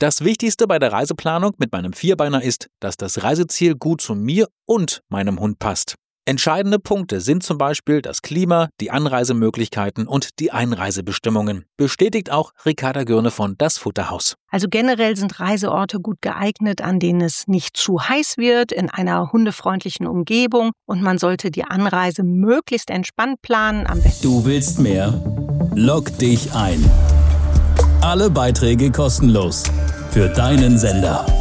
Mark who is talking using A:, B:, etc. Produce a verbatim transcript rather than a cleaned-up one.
A: Das Wichtigste bei der Reiseplanung mit meinem Vierbeiner ist, dass das Reiseziel gut zu mir und meinem Hund passt. Entscheidende Punkte sind zum Beispiel das Klima, die Anreisemöglichkeiten und die Einreisebestimmungen. Bestätigt auch Ricarda Gürne von Das Futterhaus.
B: Also generell sind Reiseorte gut geeignet, an denen es nicht zu heiß wird, in einer hundefreundlichen Umgebung, und man sollte die Anreise möglichst entspannt planen. Am besten.
C: Du willst mehr? Log dich ein. Alle Beiträge kostenlos für deinen Sender.